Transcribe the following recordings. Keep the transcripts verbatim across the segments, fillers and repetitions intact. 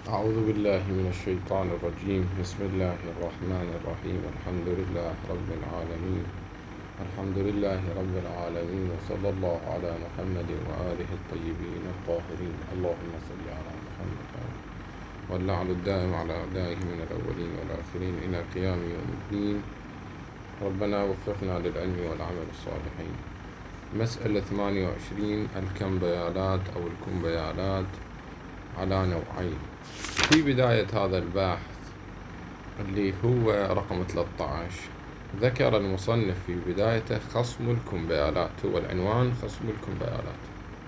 أعوذ بالله من الشيطان الرجيم. بسم الله الرحمن الرحيم. الحمد لله رب العالمين. الحمد لله رب العالمين، وصلى الله على محمد وآله الطيبين الطاهرين. اللهم صل على محمد واللعن الدائم على أعدائه من الأولين والآخرين إلى قيام يوم الدين. ربنا وفقنا للعلم والعمل الصالحين. مسألة ثمانية وعشرين: الكمبيالات أو الكمبيالات على نوعين. في بداية هذا البحث اللي هو رقم ثلاثة عشر ذكر المصنف في بدايته خصم الكمبيالات، هو العنوان خصم الكمبيالات.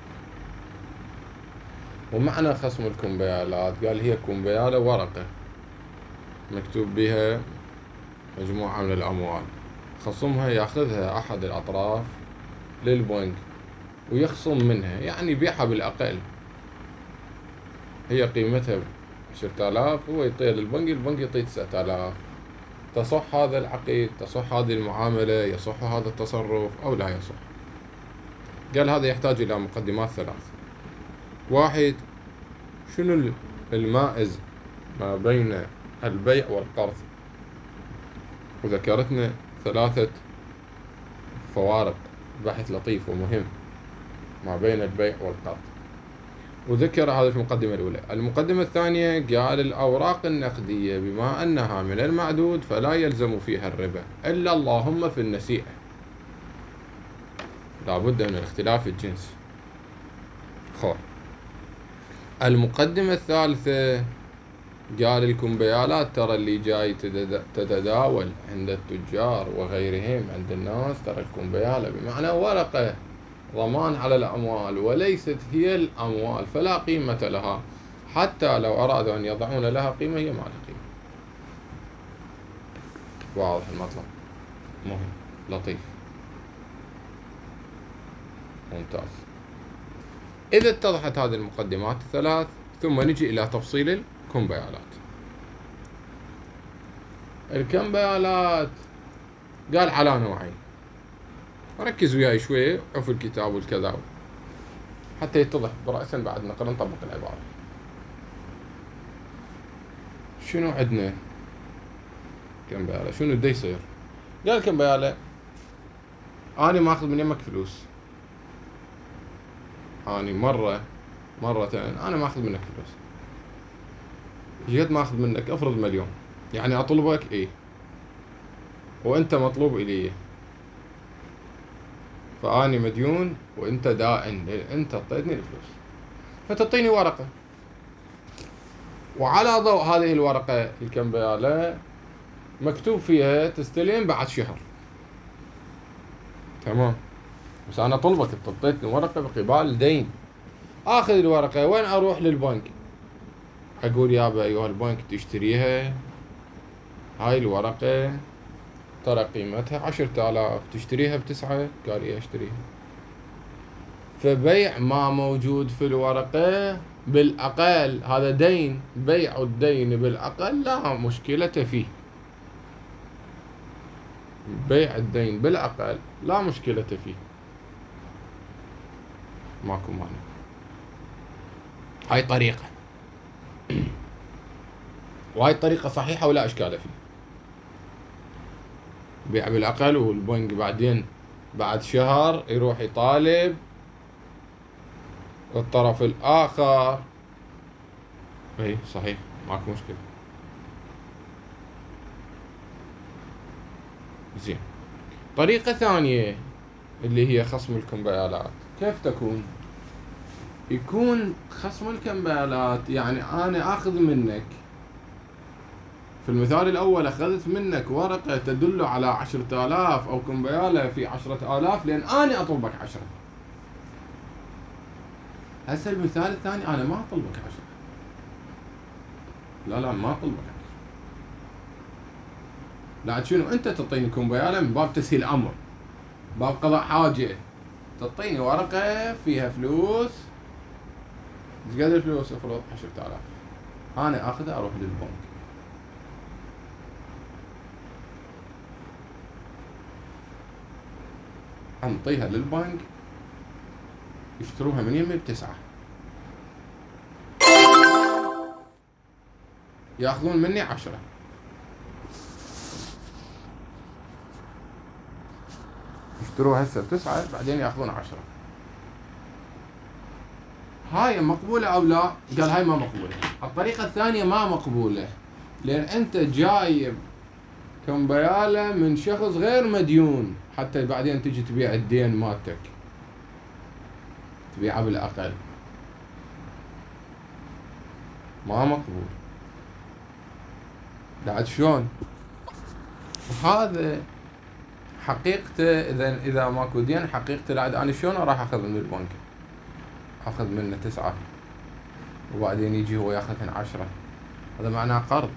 ومعنى خصم الكمبيالات قال هي كمبيالة ورقة مكتوب بها مجموعة من الأموال، خصمها يأخذها أحد الأطراف للبنك ويخصم منها، يعني يبيعها بالأقل، هي قيمتها عشرة آلاف، هو يعطيها للبنك، البنك يعطيه تسعة آلاف. تصح هذا العقد، تصح هذه المعاملة، يصح هذا التصرف أو لا يصح؟ قال هذا يحتاج إلى مقدمات ثلاث. واحد، شنو المائز ما بين البيع والقرض؟ وذكرتنا ثلاثة فوارق، بحث لطيف ومهم ما بين البيع والقرض، وذكر هذا في المقدمة الأولى. المقدمة الثانية قال الأوراق النقدية بما أنها من المعدود فلا يلزم فيها الربا إلا اللهم في النسيئة، لابد من اختلاف الجنس. خور. المقدمة الثالثة قال الكمبيالات ترى اللي جاي تتداول عند التجار وغيرهم عند الناس، ترى الكمبيالة بمعنى ورقة ضمان على الأموال وليست هي الأموال، فلا قيمة لها، حتى لو أرادوا أن يضعون لها قيمة هي ما لها قيمة. واضح المطلب؟ مهم، لطيف، ممتاز. إذا اتضحت هذه المقدمات الثلاث ثم نجي إلى تفصيل الكمبيالات. الكمبيالات قال على نوعين، ركز وياي شوي، عف الكتاب والكذا حتى يتضح برأسا بعد نقرأ نطبق العبارة. شنو عندنا كمبيالة؟ شنو دا يصير؟ قال كمبيالة أنا ما أخذ من يمك فلوس، أنا مرة مرتين أنا ما أخذ منك فلوس، جيت ما أخذ منك أفرض مليون، يعني أطلبك إيه وأنت مطلوب إلي، فأني مديون وأنت دائن، أنت أعطيتني الفلوس، فتعطيني ورقة، وعلى ضوء هذه الورقة الكمبيالة مكتوب فيها تستلم بعد شهر، تمام؟ بس أنا طلبك تعطيتني ورقة بقبال دين، آخذ الورقة وين أروح للبنك؟ أقول يابا أيها البنك تشتريها، هاي الورقة ترى قيمتها عشرة آلاف، تشتريها بتسعة؟ قال إيه أشتريها. فبيع ما موجود في الورقة بالأقل هذا دين، بيع الدين بالأقل لا مشكلة فيه، بيع الدين بالأقل لا مشكلة فيه، ماكو مانع. هاي طريقة وهاي الطريقة صحيحة ولا إشكال فيه، بيع بالأقل، والبنك بعدين بعد شهر يروح يطالب الطرف الآخر. اي صحيح، ماكو مشكلة. زين. طريقة ثانية اللي هي خصم الكمبيالات، كيف تكون؟ يكون خصم الكمبيالات يعني أنا أخذ منك، في المثال الأول أخذت منك ورقة تدل على عشرة آلاف أو كمبيالة في عشرة آلاف لأن أنا أطلبك عشرة. هسه المثال الثاني أنا ما أطلبك عشرة، لا لا ما أطلبك عشرة، لا شنو أنت تعطيني كمبيالة من باب تسهيل أمر، باب قضاء حاجة، تعطيني ورقة فيها فلوس، ايش قد الفلوس؟ افرض عشرة آلاف، أنا أخذها أروح للبنك، أنطيها للبنك يشتروها من يمي بتسعة، ياخذون مني عشرة. اشتروا هسه بتسعة بعدين ياخذون عشرة. هاي مقبولة أو لا؟ قال هاي ما مقبولة. الطريقة الثانية ما مقبولة، لأن أنت جايب كمبيالة من شخص غير مديون، حتى بعدين تجي تبيع الدين مالتك تبيعه بالأقل، ما مقبول. بعد شلون؟ وهذا حقيقته إذا إذا ماكو دين حقيقته بعد أنا شلون راح أخذ من البنك؟ أخذ منه تسعة وبعدين يجي هو ياخذ من عشرة، هذا معناه قرض،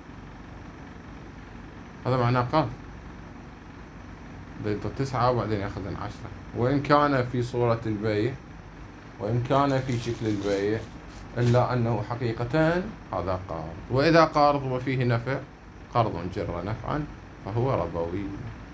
هذا معناه قرض. بيعطي تسعة وبعدين ياخذ من عشرة، وإن كان في صورة البيع وإن كان في شكل البيع إلا أنه حقيقة هذا قرض. وإذا قرض وفيه نفع، قرض جر نفعا فهو ربوي،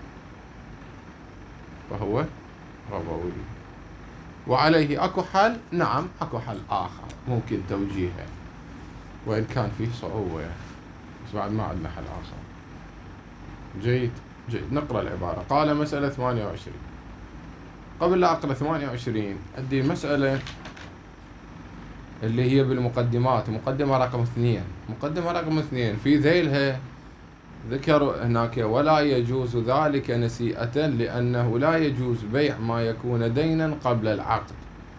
فهو ربوي. وعليه أكو حل، نعم أكو حل آخر ممكن توجيهه وإن كان فيه صعوبة، بس بعد ما عندنا حل آخر. جيد جيد. نقرأ العبارة. قال مسألة ثمانية وعشرين. قبل لا أقرأ ثمانية وعشرين أدي مسألة اللي هي بالمقدمات، مقدمة رقم اثنين. مقدمة رقم اثنين في ذيلها ذكر هناك ولا يجوز ذلك نسيئة لأنه لا يجوز بيع ما يكون دينا قبل العقد.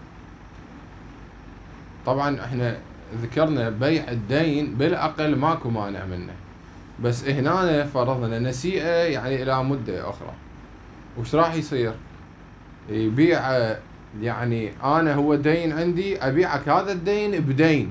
طبعا احنا ذكرنا بيع الدين بالأقل ماكو مانع منه، بس هنا فرضنا نسيئة يعني إلى مدة أخرى. وش راح يصير؟ يبيع يعني أنا هو دين عندي أبيعك هذا الدين بدين.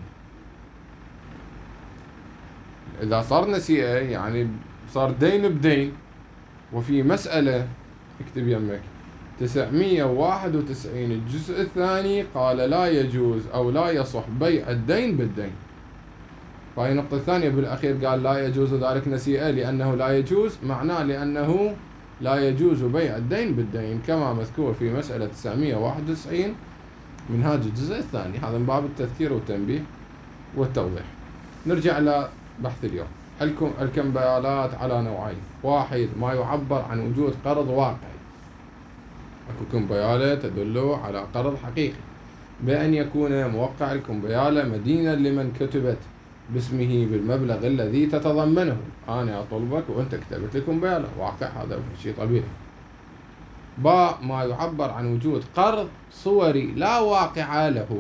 إذا صار نسيئة يعني صار دين بدين. وفي مسألة اكتب يمك تسعمية وواحد وتسعين الجزء الثاني قال لا يجوز أو لا يصح بيع الدين بالدين. فهي النقطة الثانية بالأخير قال لا يجوز ذلك نسيئة لأنه لا يجوز، معناه لأنه لا يجوز بيع الدين بالدين كما مذكور في مسألة تسعمية وواحد وتسعين منهاج الجزء الثاني. هذا من باب التذكير والتنبيه والتوضيح. نرجع إلى بحث اليوم. الكمبيالات على نوعين. واحد ما يعبر عن وجود قرض واقعي، اكو كمبيالة تدل على قرض حقيقي بأن يكون موقع الكمبيالة مدينا لمن كتبت باسمه بالمبلغ الذي تتضمنه. أنا أطلبك وأنت كتبت لي كمبيالة، واقع، هذا شيء طبيعي. باء ما يعبر عن وجود قرض صوري لا واقع له.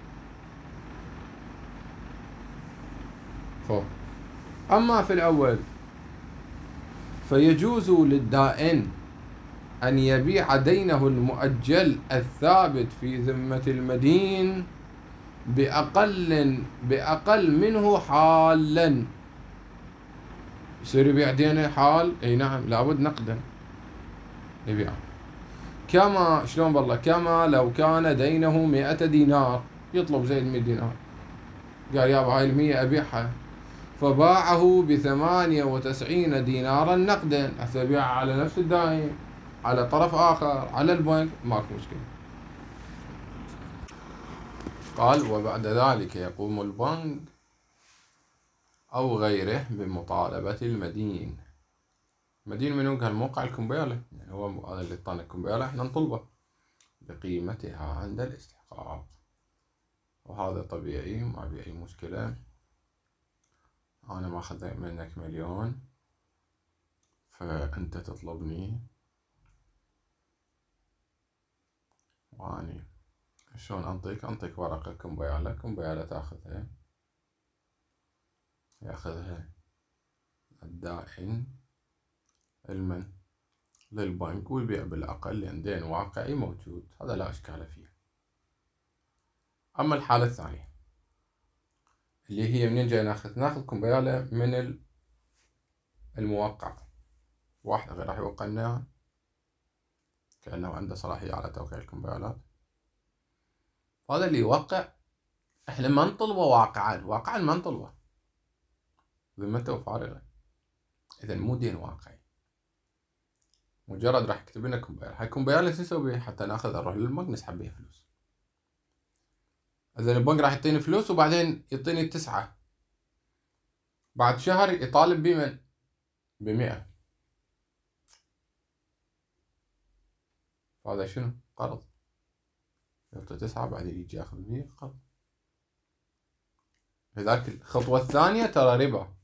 خب. أما في الأول فيجوز للدائن أن يبيع دينه المؤجل الثابت في ذمة المدين بأقل بأقل منه حالا. يصير يبيع دينه حال؟ اي نعم، لابد نقدا يبيع. كما شلون بالله؟ كما لو كان دينه مئة دينار، يطلب زيد مئة دينار، قال يابا هاي المية أبيعها، فباعه بثمانية وتسعين دينارا نقدا، حتى يبيعها على نفس الدائن على طرف آخر على البنك، ماكو مشكلة. قال وبعد ذلك يقوم البنك أو غيره بمطالبة المدين. المدين منو؟ قال موقع الكمبيالة، يعني هو هذا اللي طان الكمبيالة، احنا نطلبه بقيمتها عند الاستحقاق. وهذا طبيعي، ما في أي مشكلة. أنا ما أخذ منك مليون فأنت تطلبني، وأني شلون أنطيك؟ أنطيك ورقة كمبيالة، كمبيالة تأخذها، يأخذها الدائن المن للبنك ويبيع بالأقل لأن دين واقعي موجود، هذا لا إشكال فيه. أما الحالة الثانية اللي هي منين جاي ناخذ؟ ناخذ كمبيالة من الموقع، واحد غير راح يوقع لنا كأنه عنده صلاحية على توقيع الكمبيالات. هذا اللي يوقع احنا ما نطلبه واقعا، واقعا ما نطلبه، ذمته فارغة، إذا مو دين واقعي، مجرد راح يكتب لنا كمبيالة. هاي كمبيالة شو نسوي بيها؟ حتى ناخذ نروح للبنك نسحب بيها فلوس. إذا البنك راح يعطيني فلوس وبعدين يعطيني التسعة، بعد شهر يطالب بمن؟ بمئة. هذا شنو؟ قرض. يعطي تسعة بعدين يجي ياخذ مئة قرض. لذلك الخطوة الثانية ترى ربا.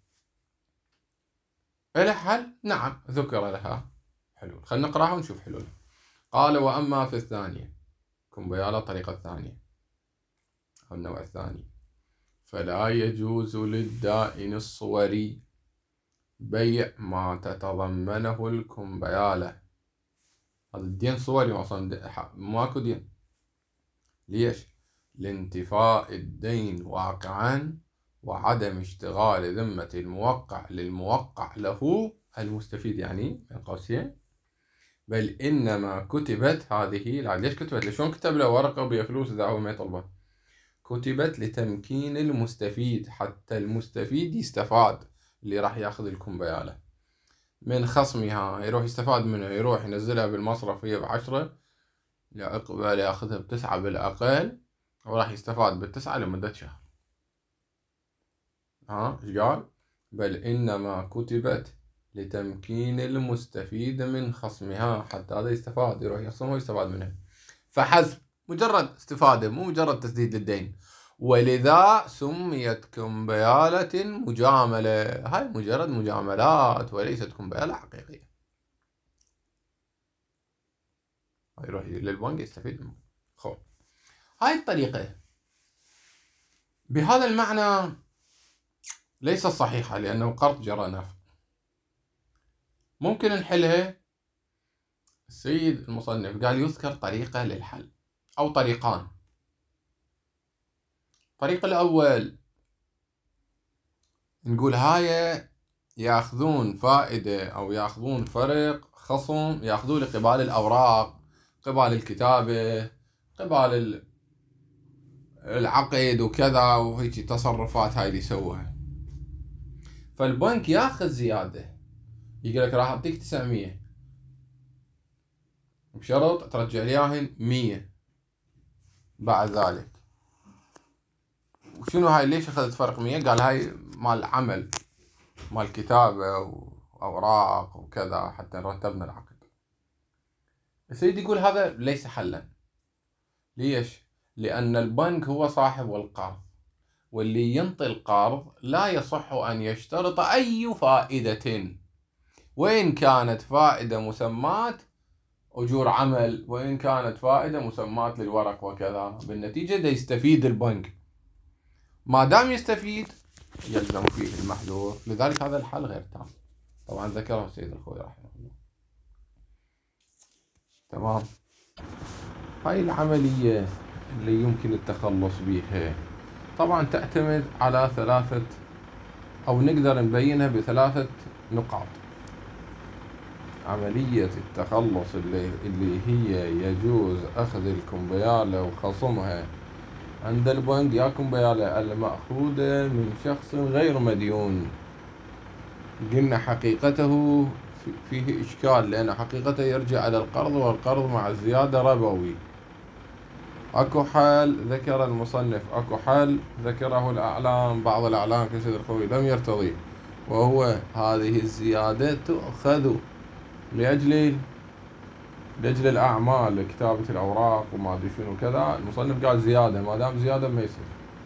إلى حل؟ نعم ذكر لها حلول. خلينا نقراها ونشوف حلول. قال وأما في الثانية، كمبيالة الطريقة الثانية أو النوع الثاني، فلا يجوز للدائن الصوري بيع ما تتضمنه الكمبيالة. هذا الدين صوري أصلا، ماكو دين. ليش؟ لانتفاء الدين واقعا وعدم اشتغال ذمة الموقع للموقع له المستفيد، يعني بين قوسين. بل إنما كتبت هذه، ليش كتبت؟ شلون كتب له ورقة وبيها فلوس إذا هو ما يطلبها؟ كتبت لتمكين المستفيد، حتى المستفيد يستفاد، اللي راح ياخذ الكمبيالة من خصمها يروح يستفاد منها، يروح ينزلها بالمصرف هي بعشرة، يقبل ياخذها بتسعة بالأقل، وراح يستفاد بالتسعة لمدة شهر. ها ايش قال؟ بل إنما كتبت لتمكين المستفيد من خصمها، حتى هذا يستفاد، يروح يخصمها ويستفاد منها فحسب، مجرد استفادة مو مجرد تسديد للدين. ولذا سميت كمبيالة مجاملة. هاي مجرد مجاملات وليست كمبيالة حقيقية. يروح للبنك يستفيد منه. خو هاي الطريقة بهذا المعنى ليست صحيحة، لأنه قرض جرى نفع. ممكن نحلها. السيد المصنف قال يذكر طريقة للحل أو طريقان. الطريق الأول نقول هاي ياخذون فائدة أو ياخذون فرق خصم، ياخذون قبال الأوراق، قبال الكتابة، قبال العقد وكذا، وهيك تصرفات هاي اللي يسووها. فالبنك ياخذ زيادة، يقول لك راح أعطيك تسعمية بشرط ترجع لي إياهن مية بعد ذلك. وشنو هاي؟ ليش أخذت فرق مية؟ قال هاي مال عمل، مال كتابة وأوراق وكذا حتى رتبنا العقد. السيد يقول هذا ليس حلا. ليش؟ لأن البنك هو صاحب القرض، واللي ينطي القرض لا يصح أن يشترط أي فائدة، وإن كانت فائدة مسماة أجور عمل، وإن كانت فائدة مسماة للورق وكذا. بالنتيجة دا يستفيد البنك، ما دام يستفيد يلزم فيه المحذور. لذلك هذا الحل غير تام. طبعا ذكره السيد الخوي رحمه الله. تمام. هاي العملية اللي يمكن التخلص بها طبعا تعتمد على ثلاثة، أو نقدر نبينها بثلاثة نقاط. عملية التخلص اللي, اللي هي يجوز أخذ الكمبيالة وخصمها عند البنك، يا كمبيالة المأخوذة من شخص غير مديون. قلنا حقيقته فيه إشكال، لأن حقيقته يرجع على القرض، والقرض مع الزيادة ربوي. أكو حل ذكر المصنف، أكو حل ذكره الأعلام، بعض الأعلام كسيد الخوي لم يرتضي، وهو هذه الزيادة تؤخذ لأجل لأجل الأعمال، كتابة الأوراق وما أدري شنو كذا. المصنف قال زيادة، ما دام زيادة ما يصير.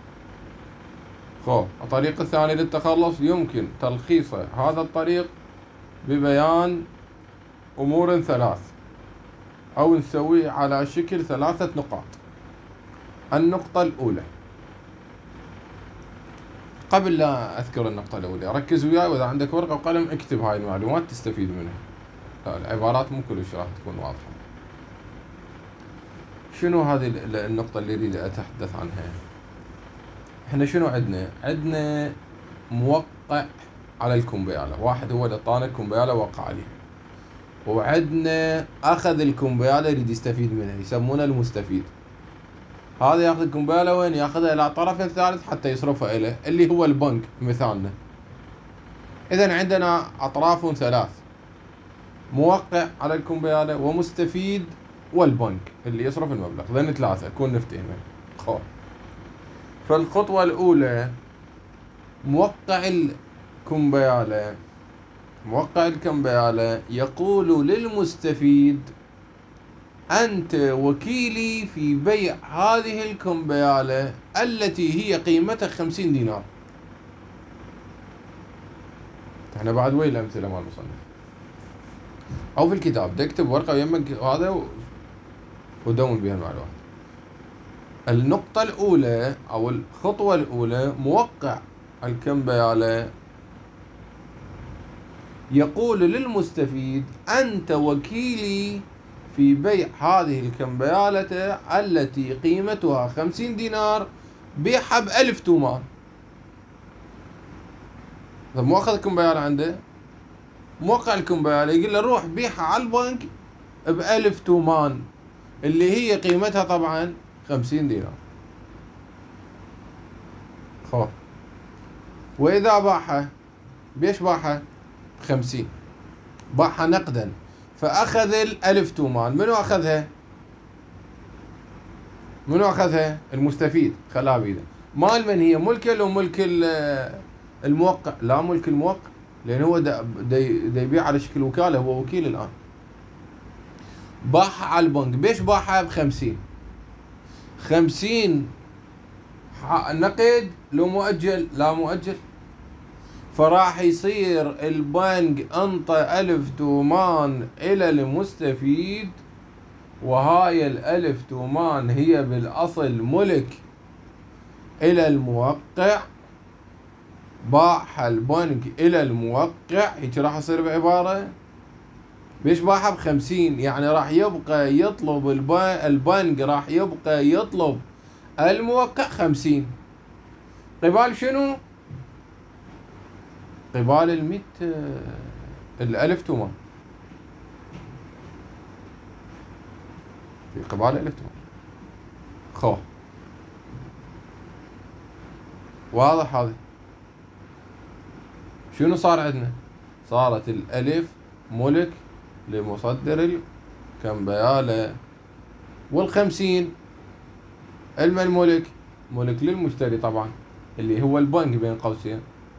خو الطريق الثاني للتخلص يمكن تلخيص هذا الطريق ببيان أمور ثلاث، أو نسويه على شكل ثلاثة نقاط. النقطة الأولى، قبل لا أذكر النقطة الأولى ركز وياي، وإذا عندك ورقة وقلم اكتب هاي المعلومات تستفيد منها. لا العبارات مو كلش راح تكون واضحة. شنو هذه النقطة اللي أريد أتحدث عنها؟ إحنا شنو عندنا؟ عندنا موقع على الكمبيالة، واحد هو اللي طان الكمبيالة وقع عليها، وعندنا أخذ الكمبيالة يريد يستفيد منها، يسمونه المستفيد. هذا ياخذ الكمبيالة وين؟ ياخذها إلى طرف الثالث حتى يصرفها إليه، اللي هو البنك مثالنا. إذن عندنا أطراف ثلاث: موقع على الكمبيالة، ومستفيد، والبنك اللي يصرف المبلغ. ذن ثلاثة كون نفتهمه. خو فالخطوة الأولى، موقع الكمبيالة موقع الكمبيالة يقول للمستفيد أنت وكيلي في بيع هذه الكمبيالة التي هي قيمتها خمسين دينار. احنا بعد وين الأمثلة مال المصنف أو في الكتاب تكتب ورقة يمك هذا ودون بها المعلومات. النقطة الأولى أو الخطوة الأولى موقع الكمبيالة يقول للمستفيد أنت وكيلي في بيع هذه الكمبيالة التي قيمتها خمسين دينار بيعها بألف تومان. طيب مو أخذ الكمبيالة عنده، موقع الكمبيالة يقول له روح بيعها على البنك بألف تومان اللي هي قيمتها طبعا خمسين دينار. خلاص، وإذا باعها بيش باعها خمسين، باعها نقدا، فأخذ الألف تومان. منو أخذها؟ منو أخذها؟ المستفيد، خلاها بيده. مال من هي؟ ملكه لو ملك الموقع؟ لا، ملك الموقع، لأن هو دا, دا يبيع على شكل وكالة، هو وكيل الآن. باعها على البنك، بيش باعها بخمسين؟ خمسين نقد لو مؤجل؟ لا مؤجل. فراح يصير البنك انطى ألف تومان إلى المستفيد، وهاي الألف تومان هي بالأصل ملك إلى الموقع. باعها البنك إلى الموقع، هيك راح يصير بعبارة بيش باعها بخمسين، يعني راح يبقى يطلب البنك راح يبقى يطلب الموقع خمسين قبال شنو؟ قبال المئة الألف تومان، في قبال الألف تومان. خو واضح هذا؟ شنو صار عندنا؟ صارت الألف ملك لمصدر الكمبيالة، والخمسين علم الملك ملك للمشتري طبعا اللي هو البنك بين قوسين.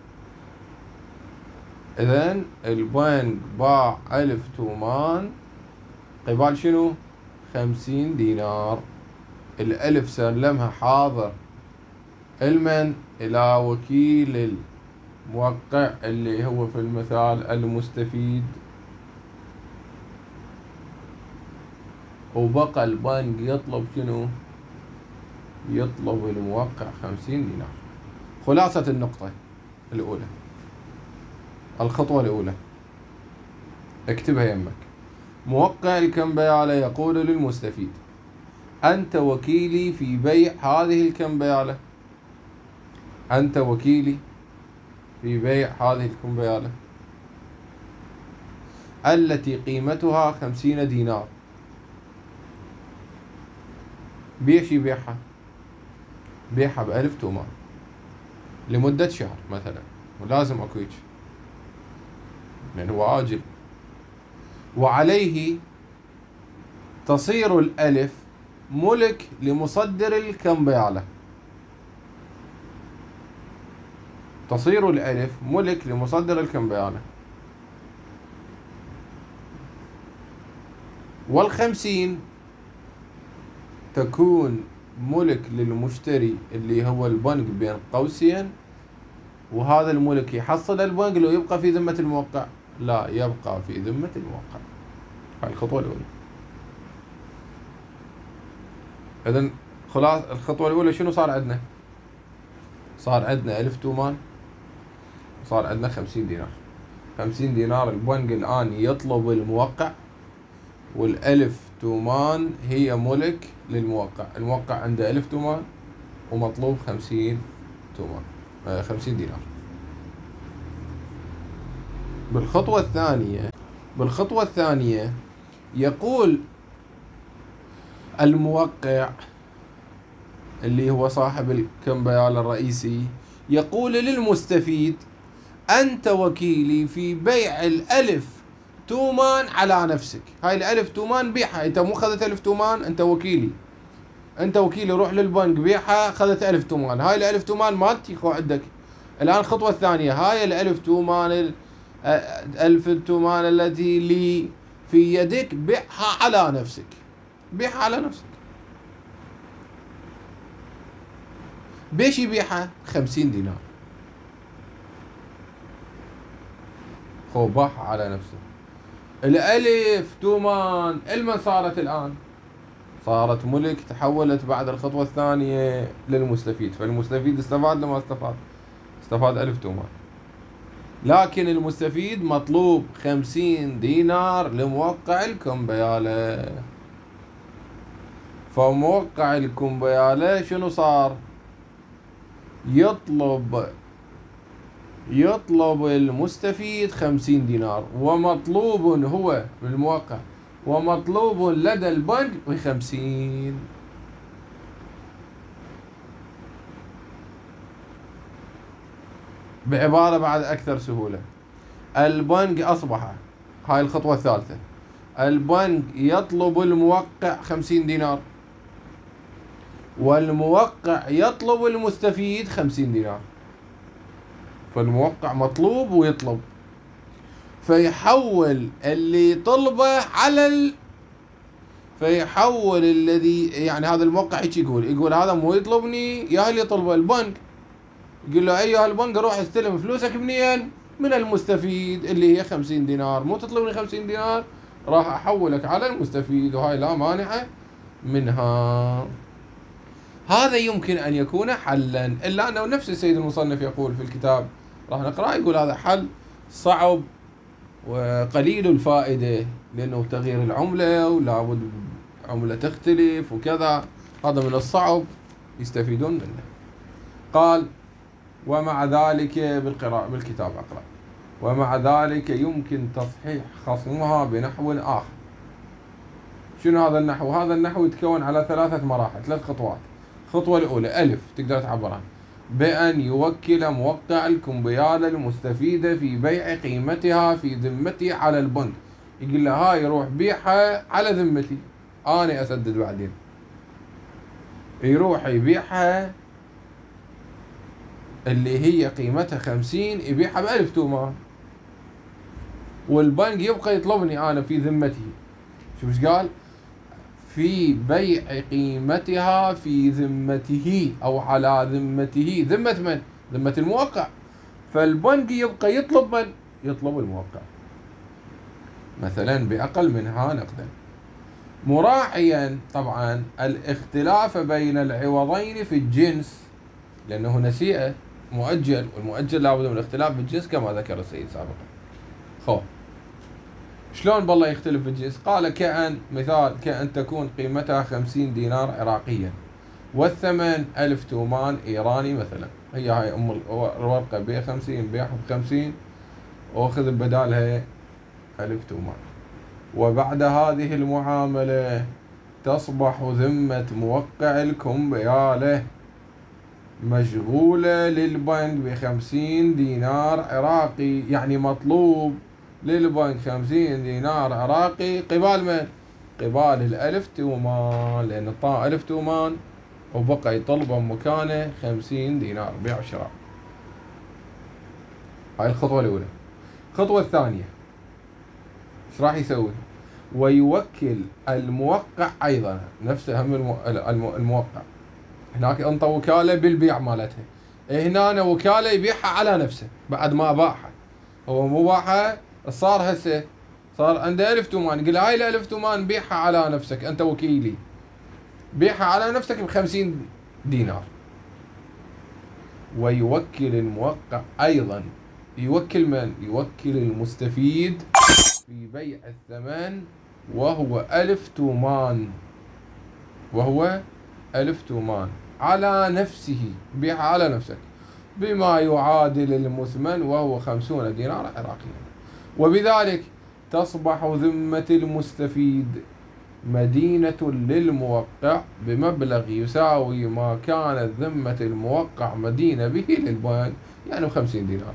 إذن البنك باع ألف تومان قبال شنو؟ خمسين دينار. الألف سلمها حاضر المن إلى وكيل الموقع اللي هو في المثال المستفيد، وبقى البنك يطلب شنو؟ يطلب الموقع خمسين دينار. خلاصة النقطة الأولى، الخطوة الأولى اكتبها يمك. موقع الكمبيالة يقول للمستفيد أنت وكيلي في بيع هذه الكمبيالة، أنت وكيلي في بيع هذه الكمبيالة التي قيمتها خمسين دينار. بيش يبيعها؟ بيعها بألف تومان لمدة شهر مثلا، ولازم اكو هيك لأنه هو آجل. وعليه تصير الألف ملك لمصدر الكمبيالة، تصير الألف ملك لمصدر الكمبيالة. والخمسين تكون ملك للمشتري اللي هو البنك بين قوسين، وهذا الملك يحصل البنك لو يبقى في ذمة الموقع؟ لا، يبقى في ذمة الموقع. هاي الخطوة الأولى. إذن خلاص الخطوة الأولى شنو صار عندنا؟ صار عندنا ألف تومان، صار عندنا خمسين دينار. خمسين دينار البنك الآن يطلب الموقع، والألف تومان هي ملك للموقع. الموقع عنده ألف تومان ومطلوب خمسين تومان، آه خمسين دينار. بالخطوة الثانية بالخطوة الثانية يقول الموقع اللي هو صاحب الكمبيالة الرئيسي، يقول للمستفيد أنت وكيلي في بيع الألف تومان على نفسك. هاي الألف تومان بيعها، أنت مو خذت ألف تومان، أنت وكيلي، أنت وكيلي روح للبنك بيعها، خذت ألف تومان. هاي الألف تومان مالتي خو عندك، الآن الخطوة الثانية، هاي الألف تومان، الألف تومان التي لي في يدك بيعها على نفسك، بيعها على نفسك. بيش يبيعها؟ خمسين دينار. هو باعها على نفسه. الألف تومان المن صارت الآن؟ صارت ملك، تحولت بعد الخطوة الثانية للمستفيد. فالمستفيد استفاد لما استفاد؟ استفاد ألف تومان. لكن المستفيد مطلوب خمسين دينار لموقع الكمبيالة. فموقع الكمبيالة شنو صار؟ يطلب يطلب المستفيد خمسين دينار، ومطلوب هو بالموقع، ومطلوب لدى البنك بخمسين. بعبارة بعد أكثر سهولة، البنك أصبح، هاي الخطوة الثالثة، البنك يطلب الموقع خمسين دينار، والموقع يطلب المستفيد خمسين دينار. فالموقع مطلوب ويطلب، فيحول اللي طلبه على ال... فيحول الذي يعني هذا الموقع هيك يقول يقول هذا مو يطلبني، يا اللي يطلبه البنك. يقول له ايها البنك روح استلم فلوسك منين؟ من المستفيد اللي هي خمسين دينار. مو تطلبني خمسين دينار، راح احولك على المستفيد، وهاي لا مانع منها. هذا يمكن ان يكون حلا، الا انه نفس السيد المصنف يقول في الكتاب راح نقرأ، يقول هذا حل صعب وقليل الفائدة، لأنه تغيير العملة ولا بد عملة تختلف وكذا، هذا من الصعب يستفيدون منه. قال ومع ذلك بالقراءة بالكتاب أقرأ، ومع ذلك يمكن تصحيح خصمها بنحو آخر. شنو هذا النحو؟ هذا النحو يتكون على ثلاثة مراحل، ثلاث خطوات. الخطوة الأولى ألف تقدر تعبرها بأن يوكل موقع الكمبيالة المستفيدة في بيع قيمتها في ذمتي على البنك. يقول له هاي روح بيعها على ذمتي، أنا أسدد بعدين. يروح يبيعها اللي هي قيمتها خمسين، يبيعها بألف تومان، والبنك يبقى يطلبني أنا في ذمته. شوف ايش قال؟ في بيع قيمتها في ذمته أو على ذمته. ذمة من؟ ذمة الموقع. فالبنك يبقى يطلب من؟ يطلب الموقع، مثلا بأقل منها نقدا، مراعيا طبعا الاختلاف بين العوضين في الجنس، لأنه نسيئة مؤجل، والمؤجل لابد من الاختلاف في الجنس كما ذكر السيد سابقا. خو شلون بالله يختلف في الجنس؟ قال كأن مثال كأن تكون قيمتها خمسين دينار عراقيا، والثمن ألف تومان إيراني مثلا. هي هاي أم الورقة ب خمسين، بيعها بخمسين، وأخذ بدالها ألف تومان. وبعد هذه المعاملة تصبح ذمة موقع الكمبيالة مشغولة للبنك بخمسين دينار عراقي، يعني مطلوب للبنك خمسين دينار عراقي قبال من؟ قبال الألف تومان، لأن طاء ألف تومان وبقى يطلبه مكانه خمسين دينار بيع وشراء. هاي الخطوة الأولى. الخطوة الثانية ايش راح يسوي؟ ويوكل الموقع أيضا نفس هم الموقع. هناك انطى وكالة بالبيع مالتها، هنا وكالة يبيعها على نفسه بعد ما باعها. هو مو باعها، صار هسه صار عنده ألف تومان، يقول هاي الألف تومان بيعها على نفسك، أنت وكيلي، بيعها على نفسك بخمسين دينار. ويوكل الموقع أيضا، يوكل من؟ يوكل المستفيد في بيع الثمن وهو ألف تومان، وهو ألف تومان على نفسه، بيعها على نفسك بما يعادل المثمن وهو خمسون دينار عراقيا. وبذلك تصبح ذمة المستفيد مدينة للموقع بمبلغ يساوي ما كانت ذمة الموقع مدينة به للبنك، يعني بخمسين دينار.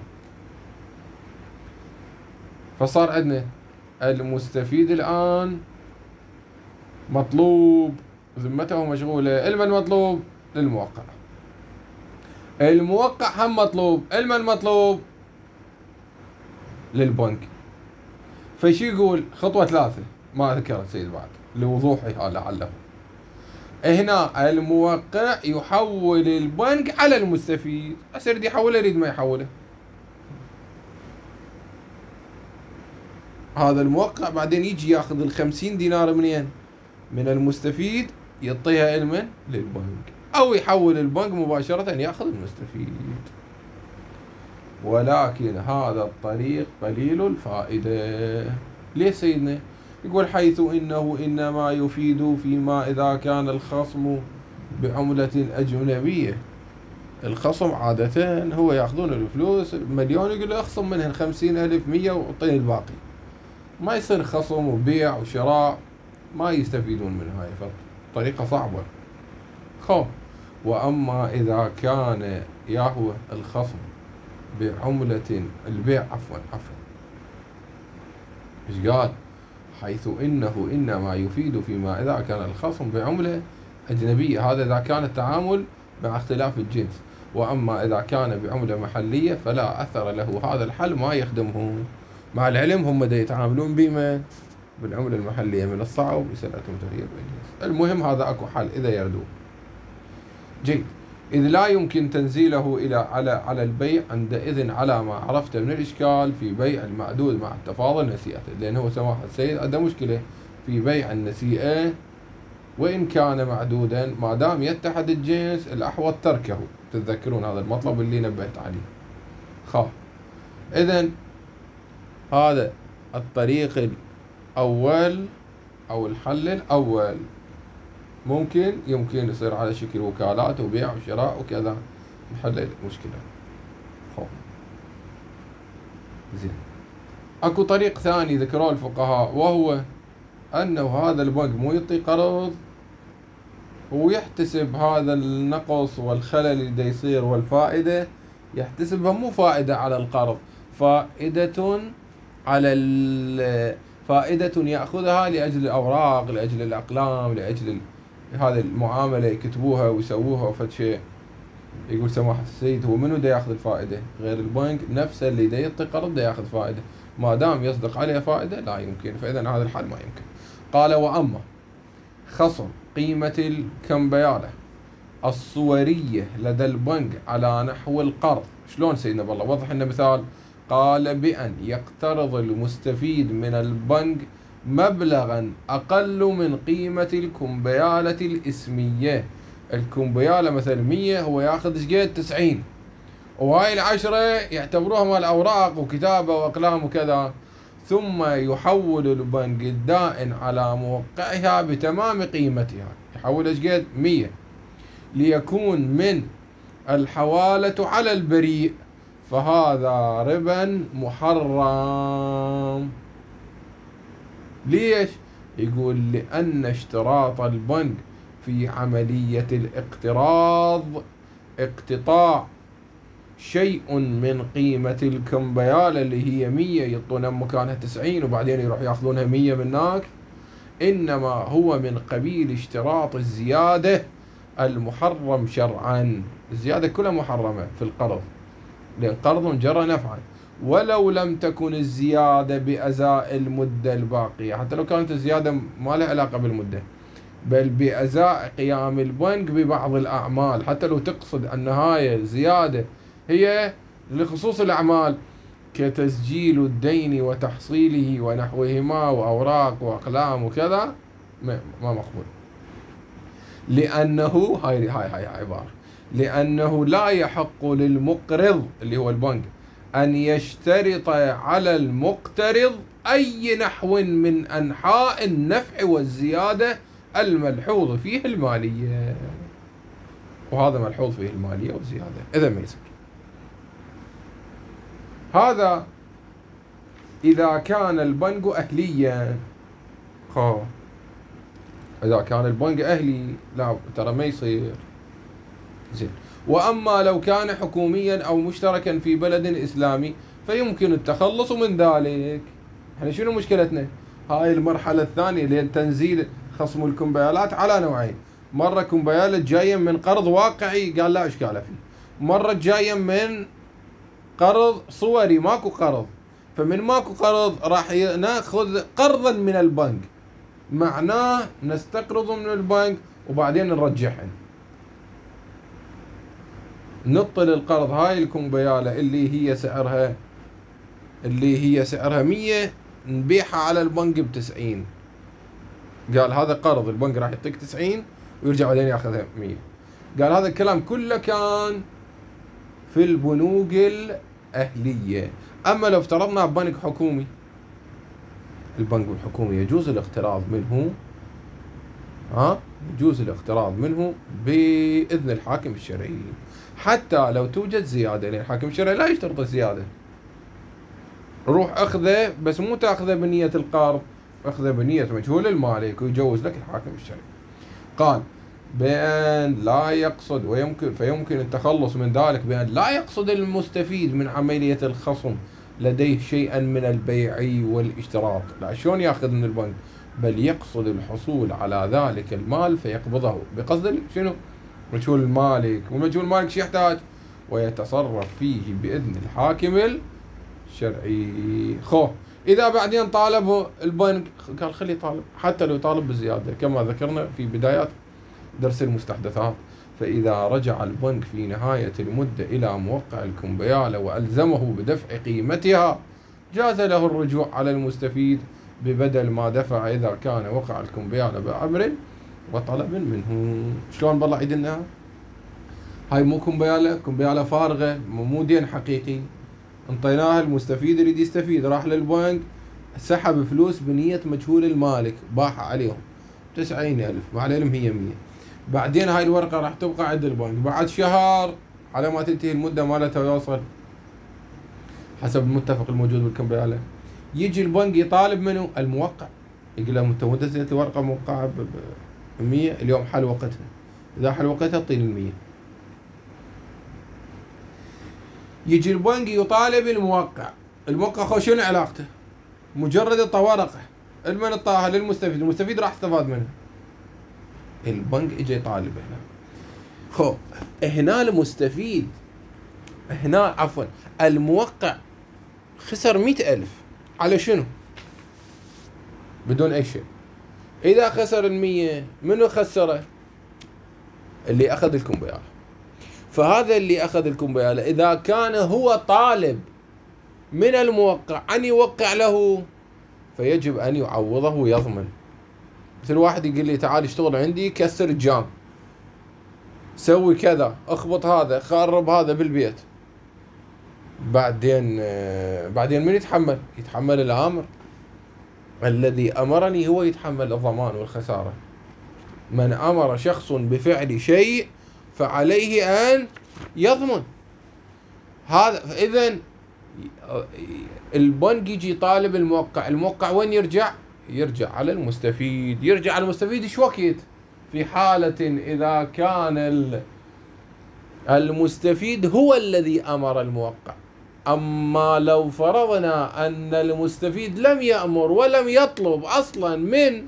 فصار عندنا المستفيد الآن مطلوب، ذمته مشغولة، المن مطلوب؟ للموقع. الموقع هم مطلوب، المن مطلوب للبنك. فشي يقول خطوة ثلاثة ما ذكرت سيد بعد لوضوحها لعله. هنا الموقع يحول البنك على المستفيد، هسه يريد يحوله يريد ما يحوله. هذا الموقع بعدين يجي ياخذ الخمسين دينار منين؟ من المستفيد يعطيها المن للبنك، او يحول البنك مباشرة ياخذ المستفيد. ولكن هذا الطريق قليل الفائدة. ليه سيدنا؟ يقول حيث إنه إنما يفيد فيما إذا كان الخصم بعملة أجنبية. الخصم عادة هو يأخذون الفلوس مليون يقول له اخصم منهن خمسين ألف مية وأعطيني الباقي. ما يصير خصم وبيع وشراء، ما يستفيدون من هاي، فطريقة صعبة. خو وأما إذا كان ياهو الخصم بعملة البيع عفوا عفوا إيش قال؟ حيث إنه إنما يفيد فيما إذا كان الخصم بعملة أجنبية، هذا إذا كان التعامل مع اختلاف الجنس. وأما إذا كان بعملة محلية فلا أثر له هذا الحل، ما يخدمهم. مع العلم هم دا يتعاملون بما بالعملة المحلية، من الصعب يسألتهم تغيير بالجنس. المهم هذا أكو حل إذا يردون. جيد. إذ لا يمكن تنزيله إلى على على البيع عندئذ على ما عرفت من الإشكال في بيع المعدود مع التفاضل نسيئته، لأن هو سماحة السيد عنده مشكلة في بيع النسيئة وإن كان معدودا ما دام يتحد الجنس الأحوط تركه. تتذكرون هذا المطلب اللي نبهت عليه. خا إذن هذا الطريق الأول أو الحل الأول. ممكن يمكن يصير على شكل وكالات وبيع وشراء وكذا نحل المشكلة. خو زين. اكو طريق ثاني ذكروه الفقهاء، وهو انه هذا البنك مو يعطي قرض ويحتسب هذا النقص والخلل اللي يصير والفائدة يحتسبها مو فائدة على القرض، فائدة على فائدة يأخذها لأجل الأوراق، لأجل الأقلام، لأجل هذه المعاملة يكتبوها ويسووها وفد شيء. يقول سماحة السيد هو منو دا ياخذ الفائدة؟ غير البنك نفسه اللي دا يعطي قرض دا ياخذ فائدة، ما دام يصدق عليه فائدة لا يمكن، فإذا هذا الحل ما يمكن. قال وأما خصم قيمة الكمبيالة الصورية لدى البنك على نحو القرض، شلون سيدنا بالله وضح لنا مثال. قال بأن يقترض المستفيد من البنك مبلغا أقل من قيمة الكمبيالة الإسمية. الكمبيالة مثلا مية هو ياخذ شقد تسعين، وهاي العشرة يعتبروها مال أوراق وكتابة وأقلام وكذا، ثم يحول البنك الدائن على موقعها بتمام قيمتها، يحول شقد مية ليكون من الحوالة على البريء، فهذا ربا محرم. ليش؟ يقول لأن اشتراط البنك في عملية الاقتراض اقتطاع شيء من قيمة الكمبيالة اللي هي مية يعطونها مكانها تسعين وبعدين يروح ياخذونها مية من هناك، إنما هو من قبيل اشتراط الزيادة المحرم شرعا. الزيادة كلها محرمة في القرض، لأن قرض جرى نفعا، ولو لم تكن الزيادة بأزاء المدة الباقية، حتى لو كانت الزيادة ما لها علاقة بالمدة، بل بأزاء قيام البنك ببعض الأعمال، حتى لو تقصد أن هاي الزيادة هي لخصوص الأعمال كتسجيل الدين وتحصيله ونحوهما وأوراق وأقلام وكذا، ما مقبول. لأنه هاي هاي هاي عبارة لأنه لا يحق للمقرض اللي هو البنك أن يشترط على المقترض أي نحو من أنحاء النفع والزيادة الملحوظ فيه المالية، وهذا ملحوظ فيه المالية والزيادة إذا ما يصير. هذا إذا كان البنك أهليا. خو إذا كان البنك أهلي لا ترى ما يصير. زين. وأما لو كان حكوميا أو مشتركا في بلد إسلامي فيمكن التخلص من ذلك. احنا شنو مشكلتنا؟ هاي المرحلة الثانية اللي تنزيل خصم الكمبيالات على نوعين، مرة كمبيالة جاية من قرض واقعي قال لا إشكال فيه، مرة جاية من قرض صوري، ماكو قرض، فمن ماكو قرض راح ناخذ قرضا من البنك، معناه نستقرض من البنك وبعدين نرجعهن. نطل القرض هاي الكمبيالة اللي هي سعرها اللي هي سعرها مية نبيعها على البنك بتسعين. قال هذا قرض، البنك راح يعطيك تسعين ويرجع بعدين ياخذها مية. قال هذا الكلام كله كان في البنوك الأهلية. أما لو افترضنا بنك حكومي، البنك الحكومي يجوز الاقتراض منه، ها يجوز الاقتراض منه بإذن الحاكم الشرعي، حتى لو توجد زيادة، لأن الحاكم الشرعي لا يشترط الزيادة. روح أخذه، بس مو تأخذه بنية القرض، أخذه بنية مجهول المالك ويجوز لك الحاكم الشرعي. قال بأن لا يقصد ويمكن فيمكن التخلص من ذلك بأن لا يقصد المستفيد من عملية الخصم لديه شيئا من البيع والاشتراط. لا، شلون ياخذ من البنك؟ بل يقصد الحصول على ذلك المال فيقبضه بقصد شنو؟ مجهول المالك، ومجهول المالك شو يحتاج؟ ويتصرف فيه بإذن الحاكم الشرعي. خو إذا بعدين طالبه البنك، قال خليه يطالب حتى لو يطالب بزيادة كما ذكرنا في بدايات درس المستحدثات. فإذا رجع البنك في نهاية المدة إلى موقع الكمبيالة وألزمه بدفع قيمتها، جاز له الرجوع على المستفيد ببدل ما دفع إذا كان وقع الكمبيالة بأمر وطلب منه. شلون بالله عيدنا؟ هاي مو كمبيالة، كمبيالة فارغة، مو دين حقيقي، انطيناها المستفيد يريد يستفيد، راح للبنك سحب فلوس بنية مجهول المالك، باح عليهم تسعين ألف، مع العلم هي مية. بعدين هاي الورقة راح تبقى عند البنك، بعد شهر على ما تنتهي المدة مالتها ويوصل حسب المتفق الموجود بالكمبيالة، يجي البنك يطالب منه الموقع، يقول له انت متى نزلت ورقة موقعة ب مية، اليوم حل وقتها، إذا حل وقتها اعطيني المية. يجي البنك يطالب الموقع، الموقع خو شنو علاقته؟ مجرد اعطى ورقة، المن اعطاها للمستفيد، المستفيد راح استفاد منها. البنك اجى يطالب هنا، خو هنا المستفيد، هنا عفوا الموقع خسر مئة ألف على شنو؟ بدون أي شيء. إذا خسر المية منو خسره؟ اللي أخذ الكمبيالة. فهذا اللي أخذ الكمبيالة إذا كان هو طالب من الموقع أن يوقع له، فيجب أن يعوضه ويضمن. مثل واحد يقول لي تعال اشتغل عندي، كسر الجام، سوي كذا، اخبط هذا، خرب هذا بالبيت، بعدين بعدين من يتحمل؟ يتحمل الآمر الذي أمرني، هو يتحمل الضمان والخسارة. من أمر شخص بفعل شيء فعليه أن يضمن هذا. إذن البنك يجي طالب الموقع، الموقع وين يرجع؟ يرجع على المستفيد. يرجع على المستفيد ايش وقت؟ في حالة إذا كان المستفيد هو الذي أمر الموقع. أما لو فرضنا أن المستفيد لم يأمر ولم يطلب أصلا من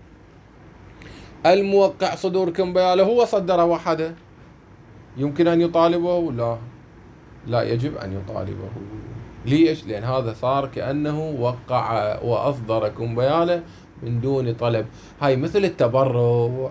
الموقع صدور كمبيالة، هو صدره وحده، يمكن أن يطالبه؟ لا، لا يجب أن يطالبه. ليش؟ لأن هذا صار كأنه وقع وأصدر كمبيالة من دون طلب. هاي مثل التبرع،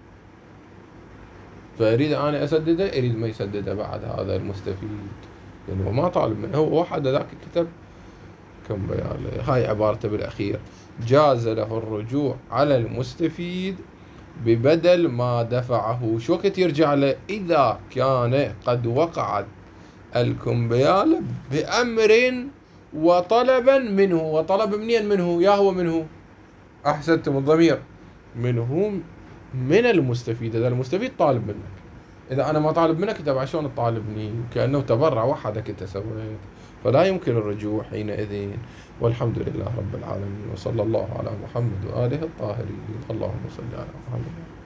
فأريد أنا أسدده، أريد ما يسدده بعد هذا المستفيد، لأنه يعني ما طالب منه، هو واحد ذاك كتب كمبيالة. هاي عبارته بالأخير: جاز له الرجوع على المستفيد ببدل ما دفعه. شو وقت يرجع له؟ إذا كان قد وقعت الكمبيالة بأمر وطلبا منه. وطلب منين منه؟ يا هو منه؟ أحسنتم، الضمير منه، من المستفيد. إذا المستفيد طالب منك، إذا أنا ما طالب منك تبع شلون تطالبني؟ كأنه تبرع وحدك أنت سويت، فلا يمكن الرجوع حينئذ. والحمد لله رب العالمين، وصلى الله على محمد وآله الطاهرين. اللهم صل على محمد.